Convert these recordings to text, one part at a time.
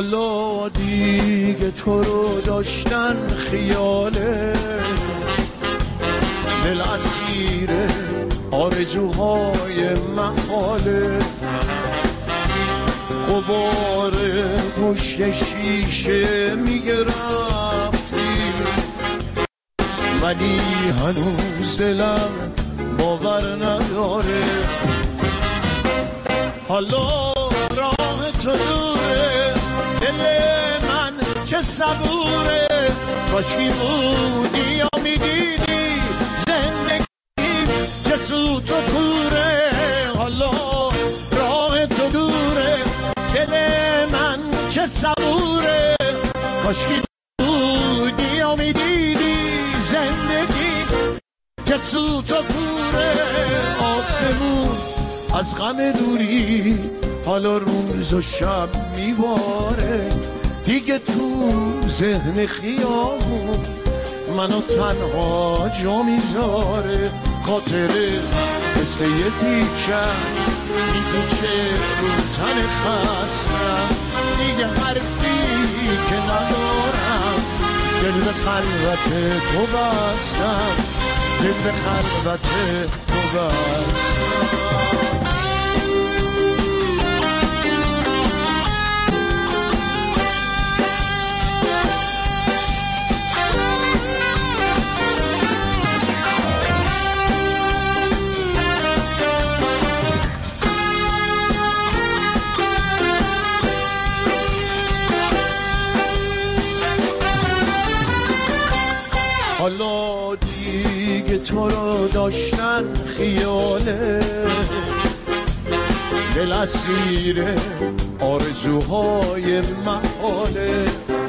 حالا دیگه تو رو داشتن خیاله، دل اسیر آرزوهای محاله، غبار پشت شیشه میگه رفتی، ولی هنوز دلم باور نداره. حالا راه تو دوره، دل من چه صبوره، کاشکی بودی یا میدیدی زندگی چه سوت و کوره. حالا راه تو دوره، دل من چه صبوره، کاشکی بودی یا میدیدی زندگی چه سوت و کوره. آسمون از غم دوری حالا روز و شب میباره، دیگه تو ذهن خیامون منو تنها جا میذاره. خاطره مثل یه پیچم میپیچه رو تن خستم، دیگه حرفی که ندارم دل به خلوت تو بستم، دل به خلوت تو بستم. حالا دیگه تو رو داشتن خیاله، دل اسیر آرزوهای محاله،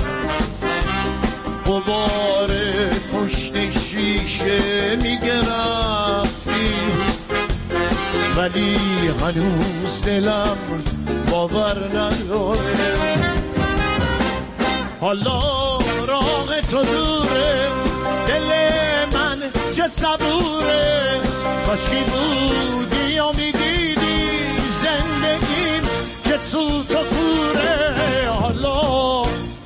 غبار پشت شیشه میگه رفتی، ولی هنوز دلم باور نداره. حالا راه تو دوره، دل من چه صبوره، کاشکی بودی یا میدیدی زندگیم چه سوت و کوره. حالا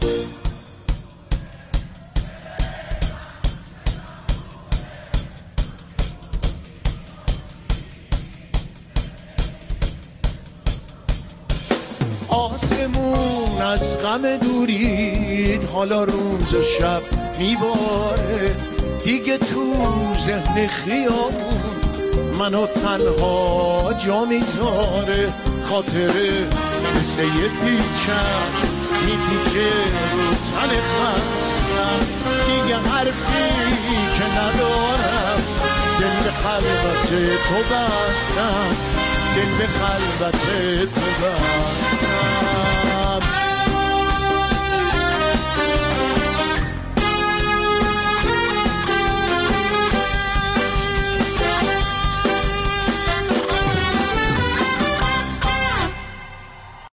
آسمون از غم دورید حالا روز و شب میباره، دیگه تو ذهن خیامون منو تنها جا میذاره. خاطره مثل یه پیچم میپیچه رو تن خستم، دیگه حرفی که ندارم دل به خلوت تو بستم، دل به خلوت تو بستم.